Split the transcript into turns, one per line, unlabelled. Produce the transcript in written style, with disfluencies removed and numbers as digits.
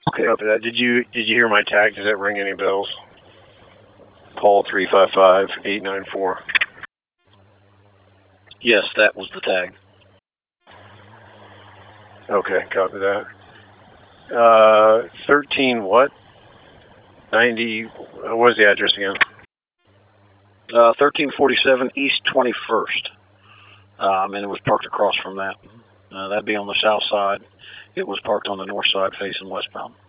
Okay. Copy that. Did you hear my tag? Does that ring any bells? Paul 355-894.
Yes, that was the tag.
Okay, copy that. 13 what? 90. What is the address again?
1347 East 21st. And it was parked across from that. That'd be on the south side. It was parked on the north side facing westbound.